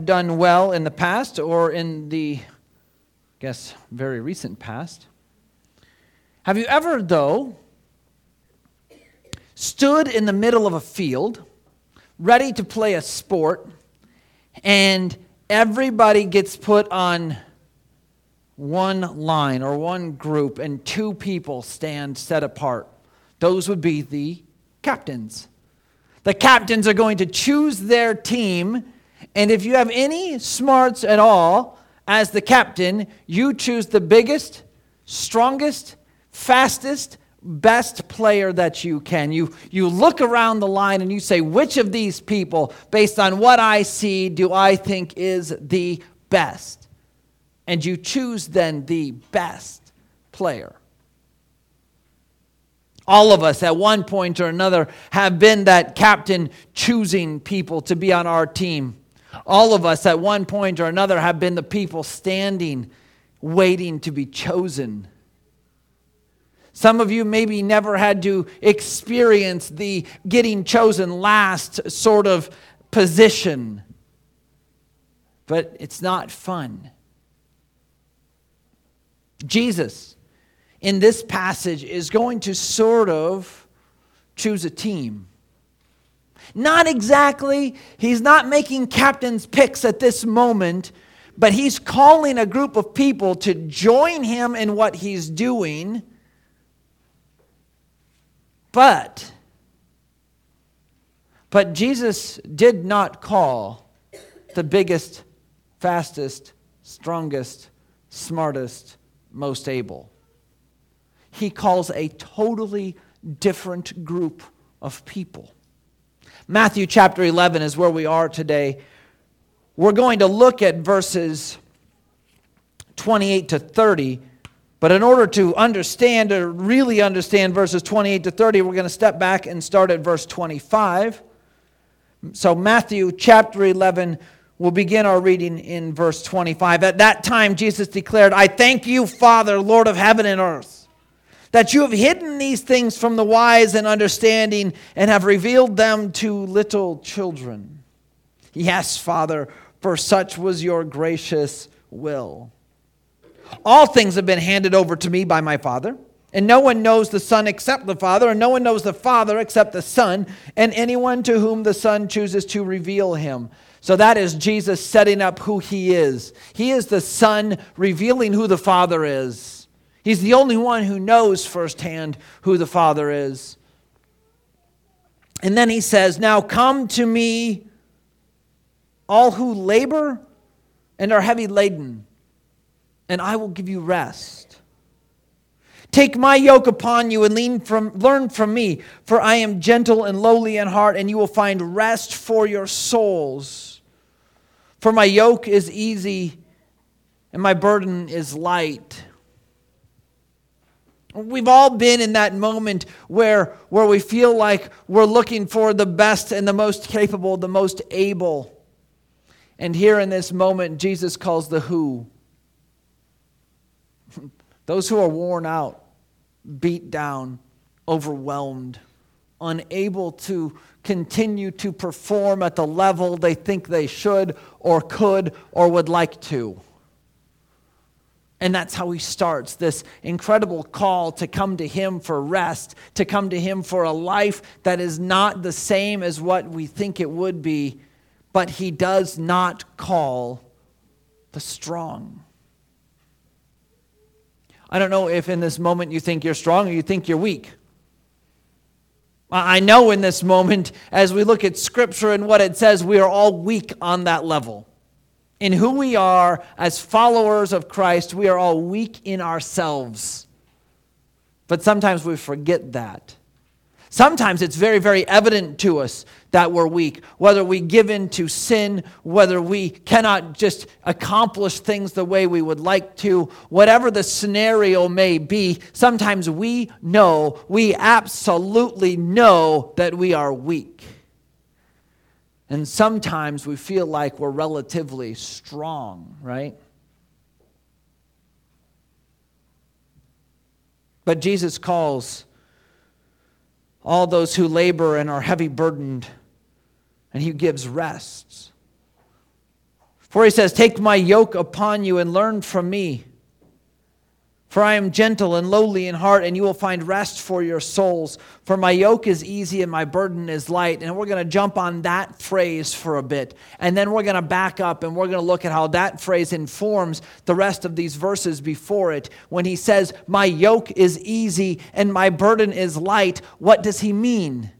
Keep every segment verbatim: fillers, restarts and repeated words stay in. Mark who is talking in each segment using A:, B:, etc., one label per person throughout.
A: done well in the past or in the, I guess, very recent past. Have you ever, though, stood in the middle of a field, ready to play a sport, and everybody gets put on one line or one group, and two people stand set apart? Those would be the captains. The captains are going to choose their team, and if you have any smarts at all, as the captain, you choose the biggest, strongest, fastest, best player that you can. You, you look around the line and you say, which of these people, based on what I see, do I think is the best? And you choose then the best player. All of us at one point or another have been that captain choosing people to be on our team. All of us at one point or another have been the people standing, waiting to be chosen. Some of you maybe never had to experience the getting chosen last sort of position. But it's not fun. Jesus, in this passage, is going to sort of choose a team. Not exactly. He's not making captain's picks at this moment, but he's calling a group of people to join him in what he's doing. But, but Jesus did not call the biggest, fastest, strongest, smartest, most able. He calls a totally different group of people. Matthew chapter eleven is where we are today. We're going to look at verses twenty-eight to thirty. But in order to understand, or really understand verses twenty-eight to thirty, we're going to step back and start at verse twenty-five. So Matthew chapter eleven, we'll begin our reading in verse twenty-five. At that time, Jesus declared, I thank you, Father, Lord of heaven and earth, that you have hidden these things from the wise and understanding and have revealed them to little children. Yes, Father, for such was your gracious will. All things have been handed over to me by my Father, and no one knows the Son except the Father, and no one knows the Father except the Son, and anyone to whom the Son chooses to reveal him. So that is Jesus setting up who he is. He is the Son revealing who the Father is. He's the only one who knows firsthand who the Father is. And then he says, now come to me, all who labor and are heavy laden, and I will give you rest. Take my yoke upon you and lean from, learn from me, for I am gentle and lowly in heart, and you will find rest for your souls. For my yoke is easy and my burden is light. We've all been in that moment where, where we feel like we're looking for the best and the most capable, the most able. And here in this moment, Jesus calls the who. Those who are worn out, beat down, overwhelmed, unable to continue to perform at the level they think they should or could or would like to. And that's how he starts this incredible call to come to him for rest, to come to him for a life that is not the same as what we think it would be, but he does not call the strong. I don't know if in this moment you think you're strong or you think you're weak. I know in this moment, as we look at Scripture and what it says, we are all weak on that level. In who we are as followers of Christ, we are all weak in ourselves. But sometimes we forget that. Sometimes it's very, very evident to us that we're weak. Whether we give in to sin, whether we cannot just accomplish things the way we would like to, whatever the scenario may be, sometimes we know, we absolutely know that we are weak. And sometimes we feel like we're relatively strong, right? But Jesus calls all those who labor and are heavy burdened, and he gives rest. For he says, take my yoke upon you and learn from me. For I am gentle and lowly in heart, and you will find rest for your souls. For my yoke is easy and my burden is light. And we're going to jump on that phrase for a bit. And then we're going to back up and we're going to look at how that phrase informs the rest of these verses before it. When he says, my yoke is easy and my burden is light, what does he mean?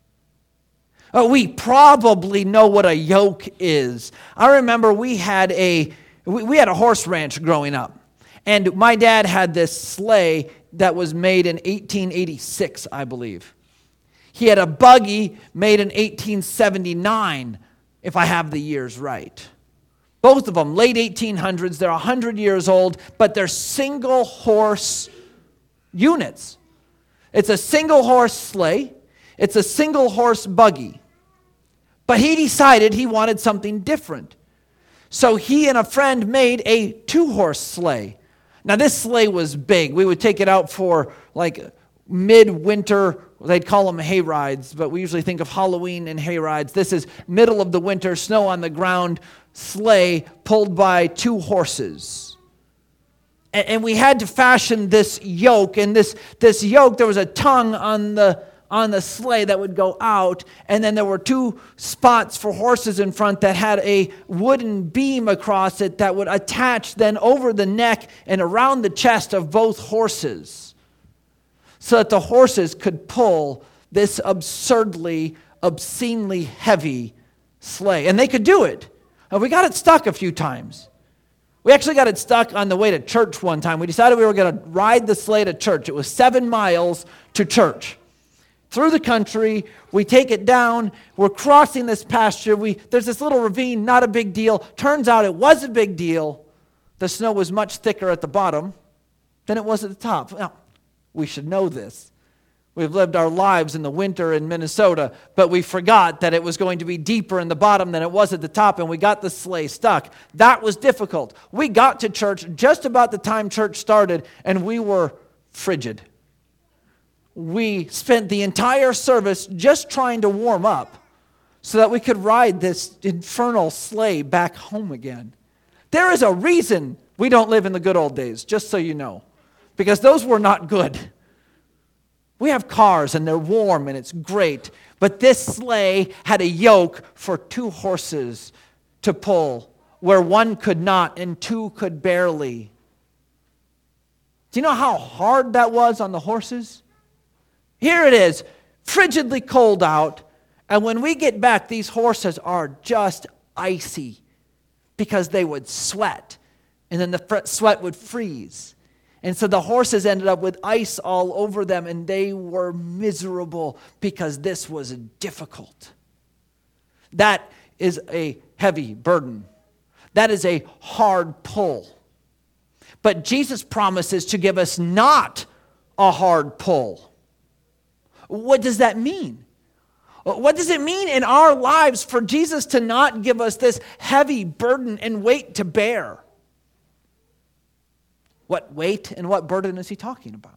A: Oh, we probably know what a yoke is. I remember we had a we, we had a horse ranch growing up. And my dad had this sleigh that was made in eighteen eighty-six, I believe. He had a buggy made in eighteen seventy-nine, if I have the years right. Both of them, late eighteen hundreds, they're one hundred years old, but they're single horse units. It's a single horse sleigh. It's a single horse buggy. But he decided he wanted something different. So he and a friend made a two-horse sleigh. Now this sleigh was big. We would take it out for like mid-winter, they'd call them hay rides, but we usually think of Halloween and hay rides. This is middle of the winter, snow on the ground, sleigh pulled by two horses. And, and we had to fashion this yoke, and this, this yoke, there was a tongue on the on the sleigh that would go out, and then there were two spots for horses in front that had a wooden beam across it that would attach then over the neck and around the chest of both horses so that the horses could pull this absurdly, obscenely heavy sleigh. And they could do it. And we got it stuck a few times. We actually got it stuck on the way to church one time. We decided we were going to ride the sleigh to church. It was seven miles to church. Through the country, we take it down, we're crossing this pasture, we there's this little ravine, not a big deal. Turns out it was a big deal. The snow was much thicker at the bottom than it was at the top. Now, we should know this. We've lived our lives in the winter in Minnesota, but we forgot that it was going to be deeper in the bottom than it was at the top, and we got the sleigh stuck. That was difficult. We got to church just about the time church started, and we were frigid. We spent the entire service just trying to warm up so that we could ride this infernal sleigh back home again. There is a reason we don't live in the good old days, just so you know, because those were not good. We have cars and they're warm and it's great, but this sleigh had a yoke for two horses to pull where one could not and two could barely. Do you know how hard that was on the horses? Here it is, frigidly cold out, and when we get back, these horses are just icy because they would sweat, and then the sweat would freeze. And so the horses ended up with ice all over them, and they were miserable because this was difficult. That is a heavy burden. That is a hard pull. But Jesus promises to give us not a hard pull. What does that mean? What does it mean in our lives for Jesus to not give us this heavy burden and weight to bear? What weight and what burden is he talking about?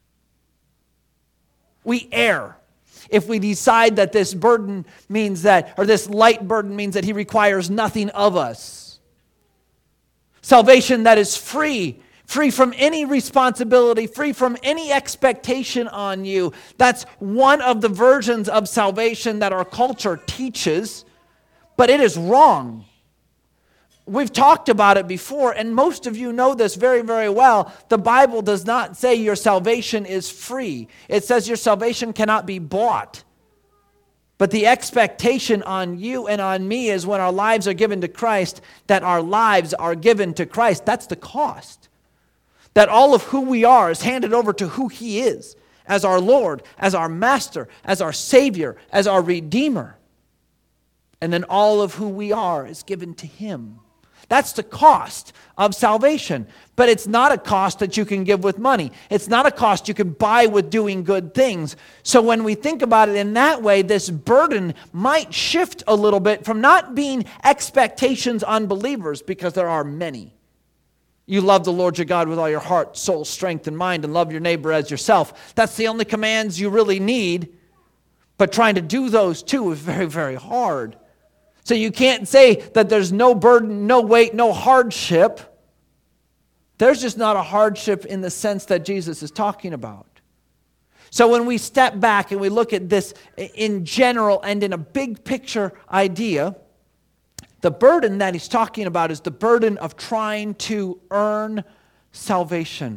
A: We err if we decide that this burden means that, or this light burden means that he requires nothing of us. Salvation that is free. Free from any responsibility, free from any expectation on you. That's one of the versions of salvation that our culture teaches, but it is wrong. We've talked about it before, and most of you know this very, very well. The Bible does not say your salvation is free. It says your salvation cannot be bought. But the expectation on you and on me is when our lives are given to Christ, that our lives are given to Christ. That's the cost. That all of who we are is handed over to who he is, as our Lord, as our Master, as our Savior, as our Redeemer. And then all of who we are is given to him. That's the cost of salvation. But it's not a cost that you can give with money. It's not a cost you can buy with doing good things. So when we think about it in that way, this burden might shift a little bit from not being expectations on believers, because there are many. You love the Lord your God with all your heart, soul, strength, and mind, and love your neighbor as yourself. That's the only commands you really need. But trying to do those two is very, very hard. So you can't say that there's no burden, no weight, no hardship. There's just not a hardship in the sense that Jesus is talking about. So when we step back and we look at this in general and in a big picture idea, the burden that he's talking about is the burden of trying to earn salvation.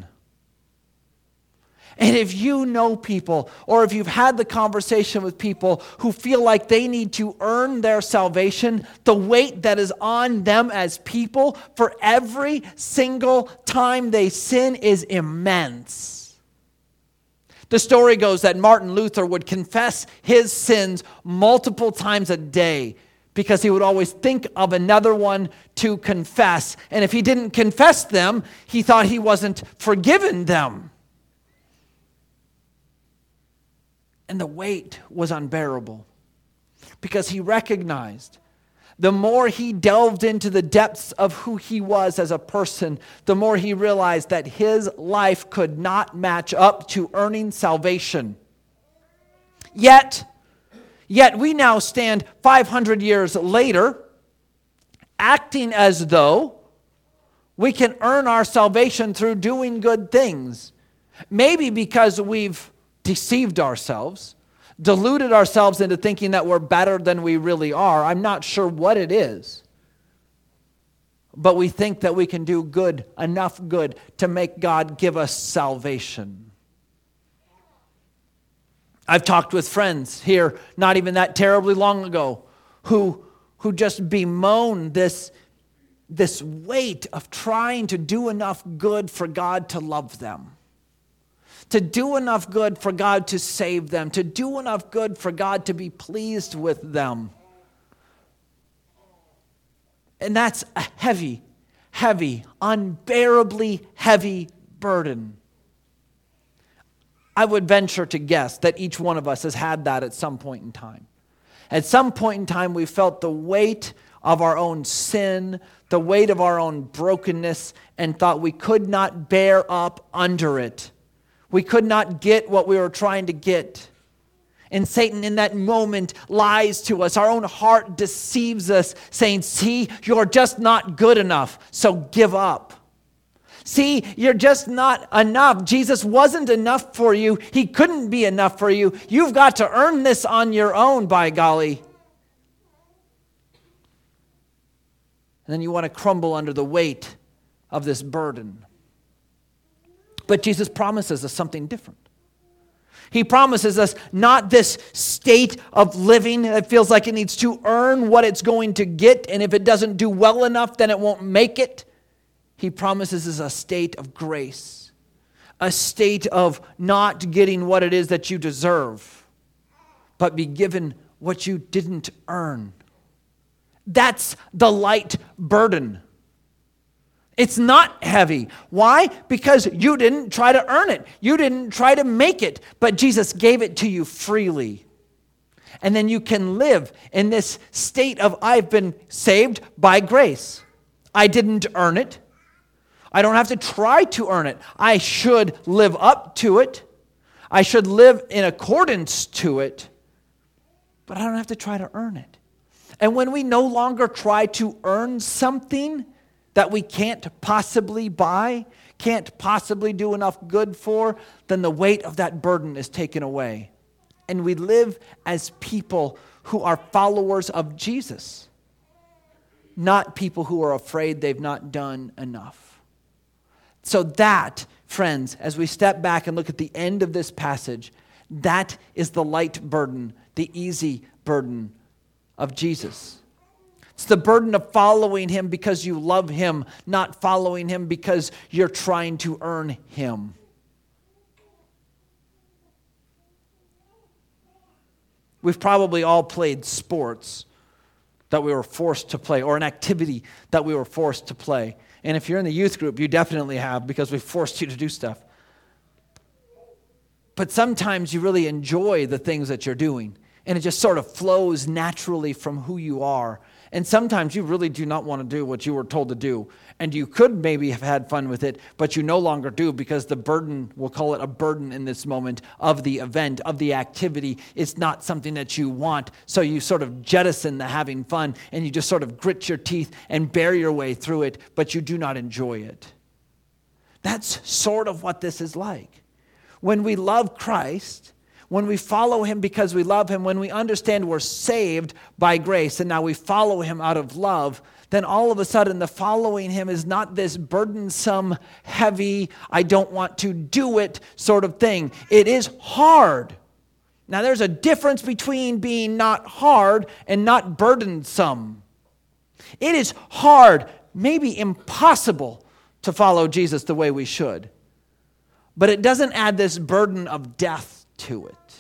A: And if you know people, or if you've had the conversation with people who feel like they need to earn their salvation, the weight that is on them as people for every single time they sin is immense. The story goes that Martin Luther would confess his sins multiple times a day because he would always think of another one to confess. And if he didn't confess them, he thought he wasn't forgiven them. And the weight was unbearable because he recognized the more he delved into the depths of who he was as a person, the more he realized that his life could not match up to earning salvation. Yet, yet we now stand five hundred years later, acting as though we can earn our salvation through doing good things. Maybe because we've deceived ourselves, deluded ourselves into thinking that we're better than we really are. I'm not sure what it is. But we think that we can do good, enough good to make God give us salvation. I've talked with friends here, not even that terribly long ago, who, who just bemoan this, this weight of trying to do enough good for God to love them. To do enough good for God to save them. To do enough good for God to be pleased with them. And that's a heavy, heavy, unbearably heavy burden. I would venture to guess that each one of us has had that at some point in time. At some point in time, we felt the weight of our own sin, the weight of our own brokenness, and thought we could not bear up under it. We could not get what we were trying to get. And Satan in that moment lies to us. Our own heart deceives us, saying, see, you're just not good enough, so give up. See, you're just not enough. Jesus wasn't enough for you. He couldn't be enough for you. You've got to earn this on your own, by golly. And then you want to crumble under the weight of this burden. But Jesus promises us something different. He promises us not this state of living that feels like it needs to earn what it's going to get, and if it doesn't do well enough, then it won't make it. He promises us a state of grace, a state of not getting what it is that you deserve, but be given what you didn't earn. That's the light burden. It's not heavy. Why? Because you didn't try to earn it. You didn't try to make it, but Jesus gave it to you freely. And then you can live in this state of, I've been saved by grace. I didn't earn it. I don't have to try to earn it. I should live up to it. I should live in accordance to it. But I don't have to try to earn it. And when we no longer try to earn something that we can't possibly buy, can't possibly do enough good for, then the weight of that burden is taken away. And we live as people who are followers of Jesus, not people who are afraid they've not done enough. So that, friends, as we step back and look at the end of this passage, that is the light burden, the easy burden of Jesus. It's the burden of following him because you love him, not following him because you're trying to earn him. We've probably all played sports that we were forced to play, or an activity that we were forced to play. And if you're in the youth group, you definitely have, because we forced you to do stuff. But sometimes you really enjoy the things that you're doing, and it just sort of flows naturally from who you are. And sometimes you really do not want to do what you were told to do. And you could maybe have had fun with it, but you no longer do because the burden, we'll call it a burden in this moment, of the event, of the activity, is not something that you want. So you sort of jettison the having fun and you just sort of grit your teeth and bear your way through it, but you do not enjoy it. That's sort of what this is like. When we love Christ, when we follow him because we love him, when we understand we're saved by grace and now we follow him out of love, then all of a sudden the following him is not this burdensome, heavy, I don't want to do it sort of thing. It is hard. Now there's a difference between being not hard and not burdensome. It is hard, maybe impossible, to follow Jesus the way we should. But it doesn't add this burden of death to it.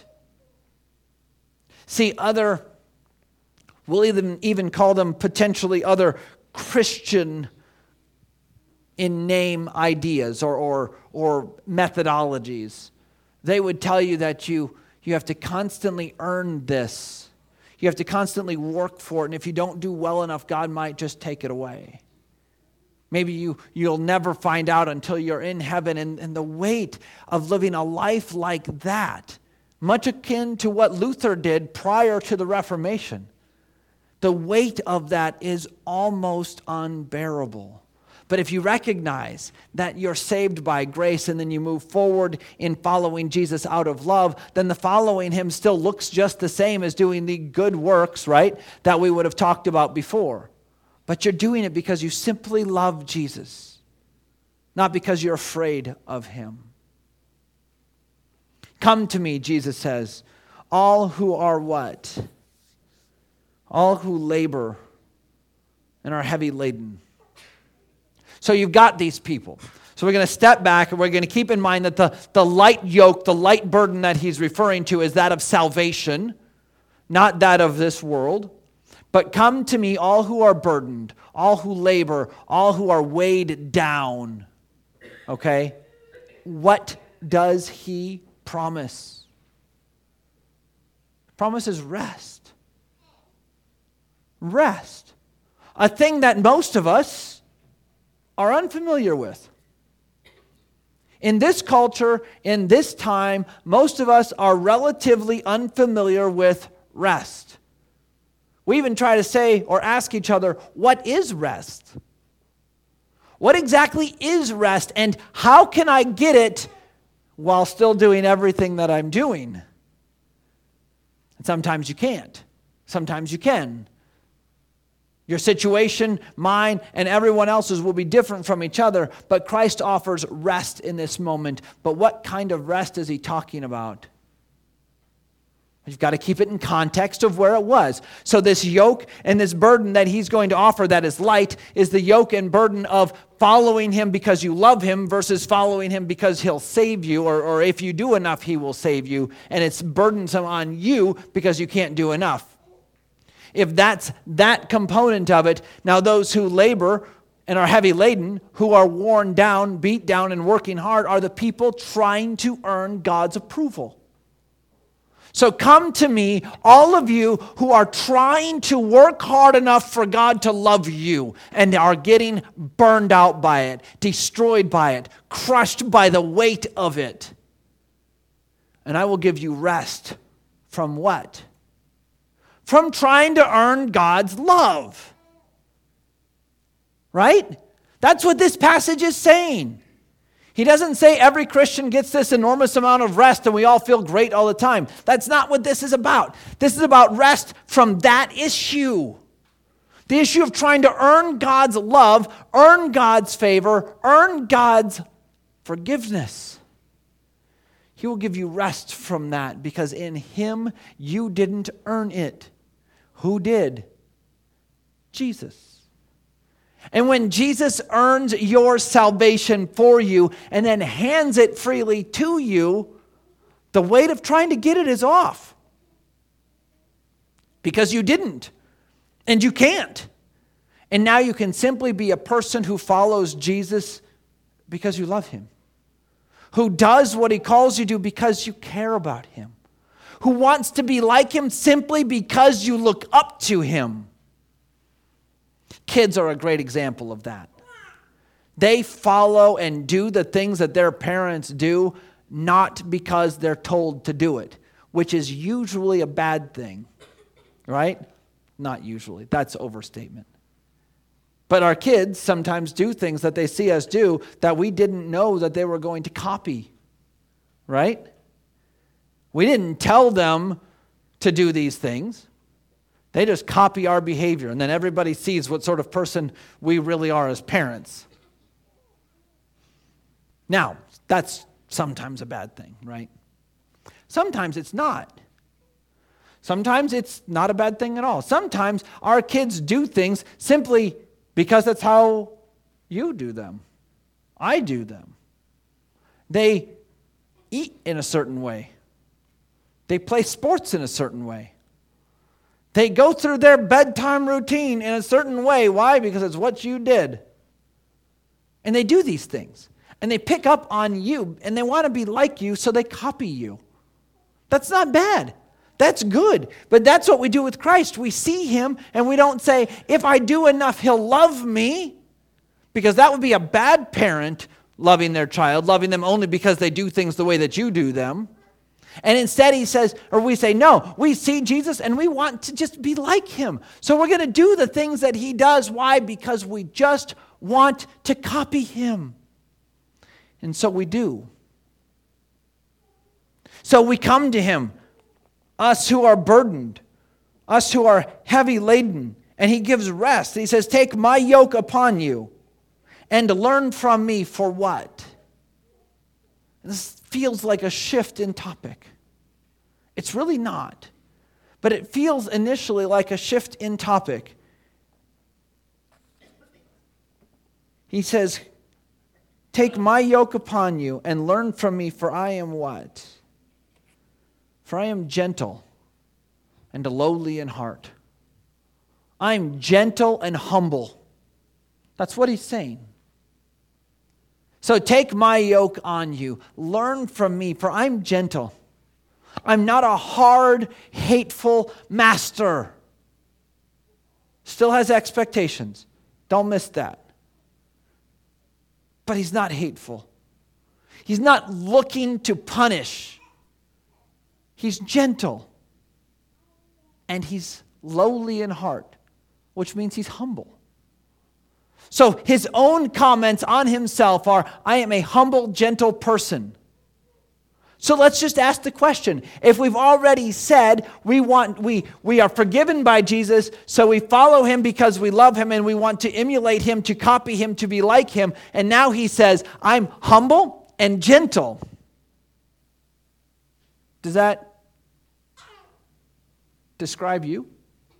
A: See, other, we'll even, even call them potentially other Christian in name ideas or, or, or methodologies. They would tell you that you, you have to constantly earn this. You have to constantly work for it. And if you don't do well enough, God might just take it away. Maybe you, you'll never find out until you're in heaven. And, and the weight of living a life like that, much akin to what Luther did prior to the Reformation, the weight of that is almost unbearable. But if you recognize that you're saved by grace and then you move forward in following Jesus out of love, then the following him still looks just the same as doing the good works, right, that we would have talked about before. But you're doing it because you simply love Jesus, not because you're afraid of him. Come to me, Jesus says, all who are what? All who labor and are heavy laden. So you've got these people. So we're going to step back and we're going to keep in mind that the, the light yoke, the light burden that he's referring to is that of salvation, not that of this world. But come to me, all who are burdened, all who labor, all who are weighed down. Okay? What does he promise? Promises rest. Rest. A thing that most of us are unfamiliar with. In this culture, in this time, most of us are relatively unfamiliar with rest. We even try to say or ask each other, what is rest? What exactly is rest, and how can I get it while still doing everything that I'm doing? And sometimes you can't. Sometimes you can. Your situation, mine, and everyone else's will be different from each other, but Christ offers rest in this moment. But what kind of rest is he talking about? You've got to keep it in context of where it was. So this yoke and this burden that he's going to offer that is light is the yoke and burden of following him because you love him versus following him because he'll save you, or, or if you do enough, he will save you. And it's burdensome on you because you can't do enough. If that's that component of it, now those who labor and are heavy laden, who are worn down, beat down, and working hard are the people trying to earn God's approval. So come to me, all of you who are trying to work hard enough for God to love you and are getting burned out by it, destroyed by it, crushed by the weight of it. And I will give you rest from what? From trying to earn God's love. Right? That's what this passage is saying. He doesn't say every Christian gets this enormous amount of rest and we all feel great all the time. That's not what this is about. This is about rest from that issue. The issue of trying to earn God's love, earn God's favor, earn God's forgiveness. He will give you rest from that because in him you didn't earn it. Who did? Jesus. And when Jesus earns your salvation for you and then hands it freely to you, the weight of trying to get it is off. Because you didn't. And you can't. And now you can simply be a person who follows Jesus because you love him. Who does what he calls you to because you care about him. Who wants to be like him simply because you look up to him. Kids are a great example of that. They follow and do the things that their parents do, not because they're told to do it, which is usually a bad thing, right? Not usually. That's overstatement. But our kids sometimes do things that they see us do that we didn't know that they were going to copy, right? We didn't tell them to do these things. They just copy our behavior, and then everybody sees what sort of person we really are as parents. Now, that's sometimes a bad thing, right? Sometimes it's not. Sometimes it's not a bad thing at all. Sometimes our kids do things simply because that's how you do them. I do them. They eat in a certain way. They play sports in a certain way. They go through their bedtime routine in a certain way. Why? Because it's what you did. And they do these things. And they pick up on you, and they want to be like you, so they copy you. That's not bad. That's good. But that's what we do with Christ. We see him, and we don't say, if I do enough, he'll love me. Because that would be a bad parent loving their child, loving them only because they do things the way that you do them. And instead he says, or we say, no, we see Jesus, and we want to just be like him. So we're going to do the things that he does. Why? Because we just want to copy him. And so we do. So we come to him, us who are burdened, us who are heavy laden, and he gives rest. He says, take my yoke upon you and learn from me for what? This feels like a shift in topic. It's really not. But it feels initially like a shift in topic. He says, take my yoke upon you and learn from me, for I am what? For I am gentle and lowly in heart. I am gentle and humble. That's what he's saying. So take my yoke on you. Learn from me, for I'm gentle. I'm not a hard, hateful master. Still has expectations. Don't miss that. But he's not hateful. He's not looking to punish. He's gentle. And he's lowly in heart, which means he's humble. So his own comments on himself are, I am a humble, gentle person. So let's just ask the question. If we've already said we want we we are forgiven by Jesus, so we follow him because we love him and we want to emulate him, to copy him, to be like him, and now he says, I'm humble and gentle. Does that describe you?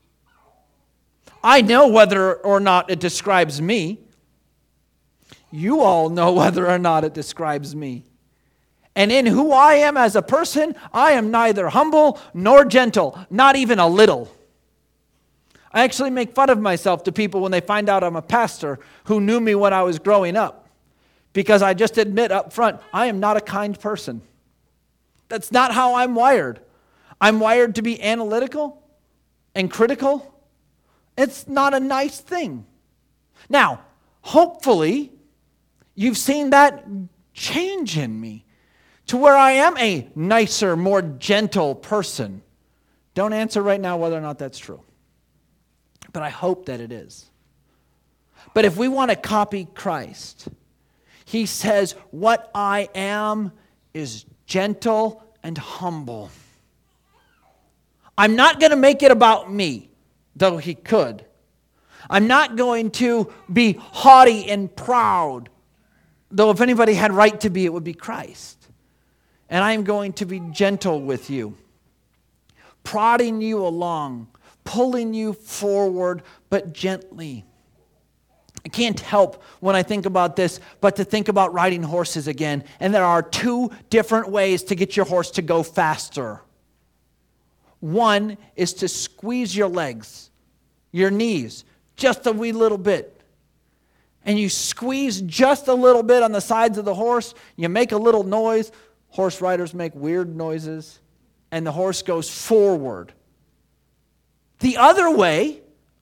A: I know whether or not it describes me. You all know whether or not it describes me. And in who I am as a person, I am neither humble nor gentle, not even a little. I actually make fun of myself to people when they find out I'm a pastor who knew me when I was growing up. Because I just admit up front, I am not a kind person. That's not how I'm wired. I'm wired to be analytical and critical. It's not a nice thing. Now, hopefully, you've seen that change in me to where I am a nicer, more gentle person. Don't answer right now whether or not that's true. But I hope that it is. But if we want to copy Christ, he says, what I am is gentle and humble. I'm not going to make it about me, though he could. I'm not going to be haughty and proud, though if anybody had right to be, it would be Christ. And I'm going to be gentle with you, prodding you along, pulling you forward, but gently. I can't help when I think about this, but to think about riding horses again. And there are two different ways to get your horse to go faster. One is to squeeze your legs, your knees, just a wee little bit. And you squeeze just a little bit on the sides of the horse. You make a little noise. Horse riders make weird noises. And the horse goes forward. The other way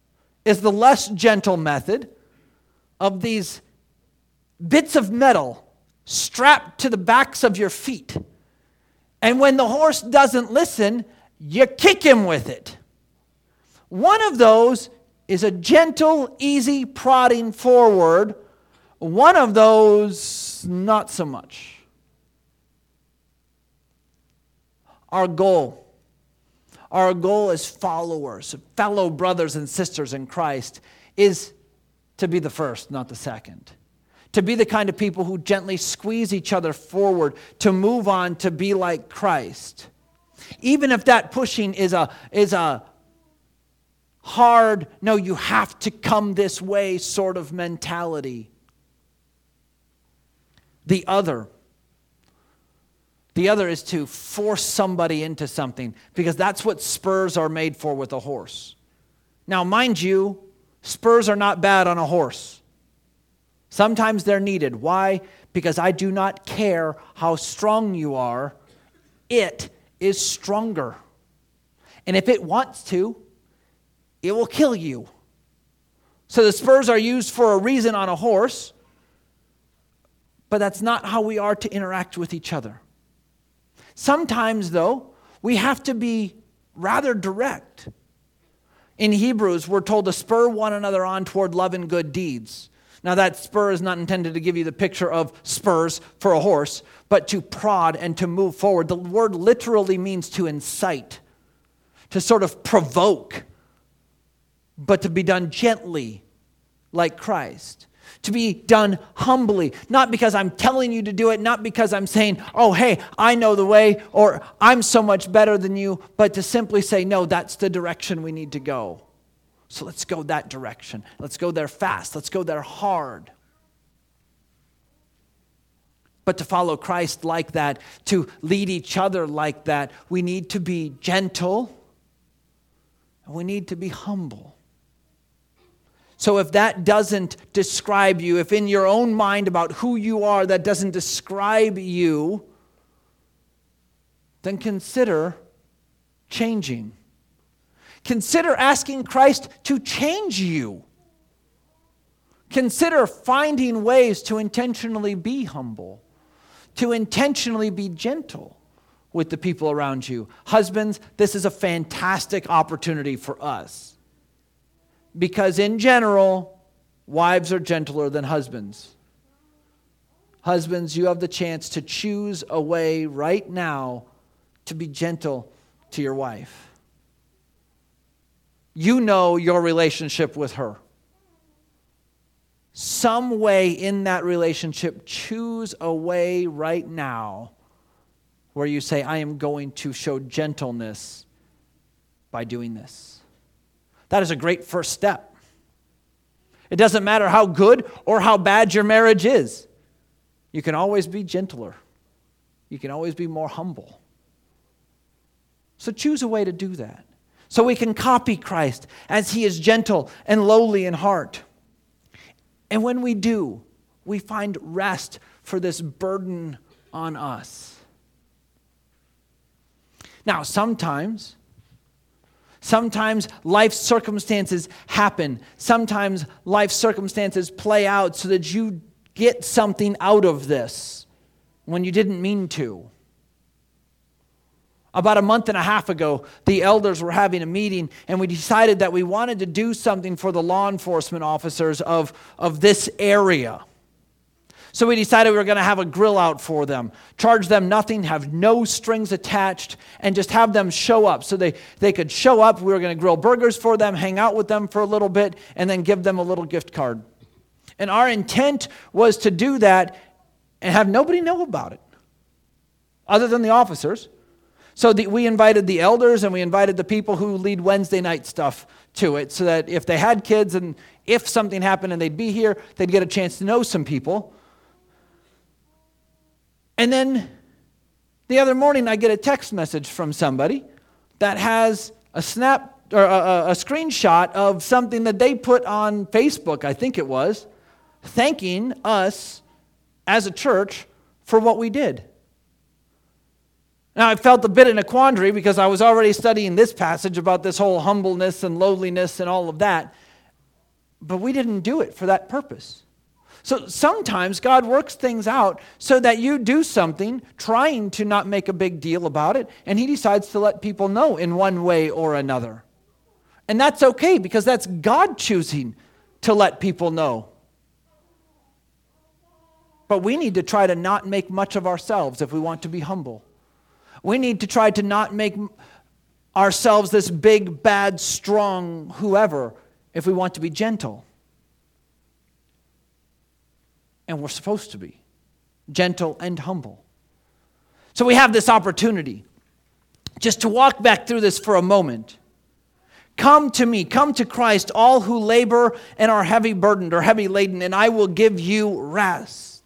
A: is the less gentle method of these bits of metal strapped to the backs of your feet. And when the horse doesn't listen, you kick him with it. One of those is a gentle, easy prodding forward. One of those, not so much. Our goal, our goal as followers, fellow brothers and sisters in Christ, is to be the first, not the second. To be the kind of people who gently squeeze each other forward, to move on, to be like Christ. Even if that pushing is a, is a hard, no, you have to come this way sort of mentality. The other, the other is to force somebody into something, because that's what spurs are made for with a horse. Now, mind you, spurs are not bad on a horse. Sometimes they're needed. Why? Because I do not care how strong you are. It is stronger. And if it wants to, it will kill you. So the spurs are used for a reason on a horse, but that's not how we are to interact with each other. Sometimes, though, we have to be rather direct. In Hebrews, we're told to spur one another on toward love and good deeds. Now, that spur is not intended to give you the picture of spurs for a horse, but to prod and to move forward. The word literally means to incite, to sort of provoke, but to be done gently, like Christ. To be done humbly, not because I'm telling you to do it, not because I'm saying, oh, hey, I know the way, or I'm so much better than you, but to simply say, no, that's the direction we need to go. So let's go that direction. Let's go there fast. Let's go there hard. But to follow Christ like that, to lead each other like that, we need to be gentle and we need to be humble. So if that doesn't describe you, if in your own mind about who you are that doesn't describe you, then consider changing. Consider asking Christ to change you. Consider finding ways to intentionally be humble, to intentionally be gentle with the people around you. Husbands, this is a fantastic opportunity for us. Because in general, wives are gentler than husbands. Husbands, you have the chance to choose a way right now to be gentle to your wife. You know your relationship with her. Some way in that relationship, choose a way right now where you say, I am going to show gentleness by doing this. That is a great first step. It doesn't matter how good or how bad your marriage is. You can always be gentler. You can always be more humble. So choose a way to do that. So we can copy Christ as he is gentle and lowly in heart. And when we do, we find rest for this burden on us. Now, sometimes, sometimes life circumstances happen. Sometimes life circumstances play out so that you get something out of this when you didn't mean to. About a month and a half ago, the elders were having a meeting, and we decided that we wanted to do something for the law enforcement officers of, of this area. So we decided we were going to have a grill out for them, charge them nothing, have no strings attached, and just have them show up. So they, they could show up, we were going to grill burgers for them, hang out with them for a little bit, and then give them a little gift card. And our intent was to do that and have nobody know about it, other than the officers. So the, we invited the elders and we invited the people who lead Wednesday night stuff to it, so that if they had kids and if something happened and they'd be here, they'd get a chance to know some people. And then the other morning I get a text message from somebody that has a snap or a, a screenshot of something that they put on Facebook, I think it was, thanking us as a church for what we did. Now, I felt a bit in a quandary because I was already studying this passage about this whole humbleness and lowliness and all of that. but we didn't do it for that purpose. So sometimes God works things out so that you do something, trying to not make a big deal about it, and he decides to let people know in one way or another. And that's okay, because that's God choosing to let people know. But we need to try to not make much of ourselves if we want to be humble. We need to try to not make ourselves this big, bad, strong whoever if we want to be gentle. And we're supposed to be gentle and humble. So we have this opportunity just to walk back through this for a moment. Come to me, come to Christ, all who labor and are heavy burdened or heavy laden, and I will give you rest.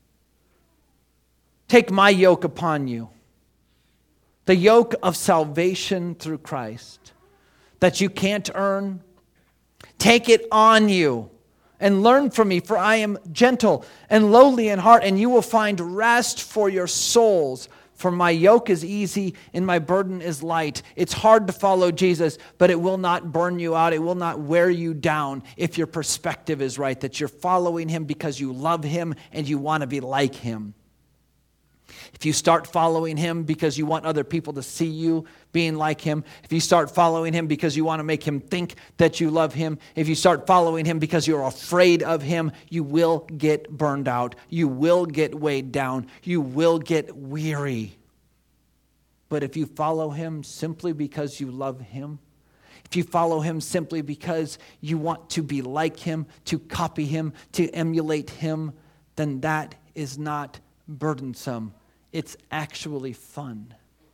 A: Take my yoke upon you. The yoke of salvation through Christ that you can't earn. Take it on you and learn from me, for I am gentle and lowly in heart, and you will find rest for your souls. For my yoke is easy and my burden is light. It's hard to follow Jesus, but it will not burn you out. It will not wear you down if your perspective is right, that you're following him because you love him and you want to be like him. If you start following him because you want other people to see you being like him, if you start following him because you want to make him think that you love him, if you start following him because you're afraid of him, you will get burned out. You will get weighed down. You will get weary. But if you follow him simply because you love him, if you follow him simply because you want to be like him, to copy him, to emulate him, then that is not burdensome. It's actually fun.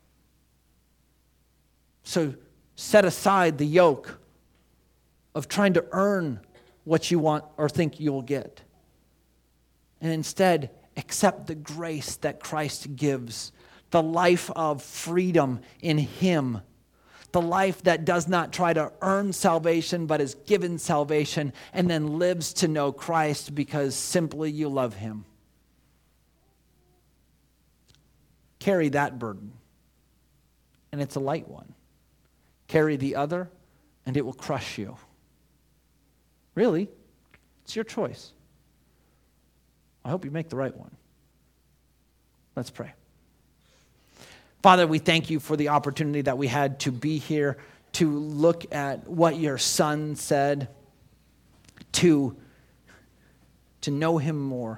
A: So set aside the yoke of trying to earn what you want or think you will get. And instead, accept the grace that Christ gives, the life of freedom in him, the life that does not try to earn salvation but is given salvation and then lives to know Christ because simply you love him. Carry that burden, and it's a light one. Carry the other, and it will crush you. Really, it's your choice. I hope you make the right one. Let's pray. Father, we thank you for the opportunity that we had to be here, to look at what your Son said, to, to know him more.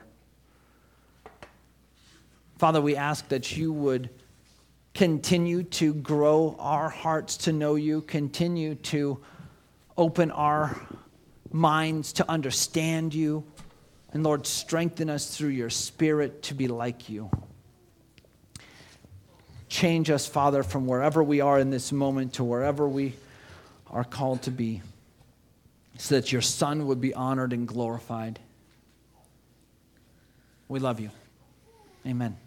A: Father, we ask that you would continue to grow our hearts to know you, continue to open our minds to understand you, and Lord, strengthen us through your Spirit to be like you. Change us, Father, from wherever we are in this moment to wherever we are called to be, so that your Son would be honored and glorified. We love you. Amen.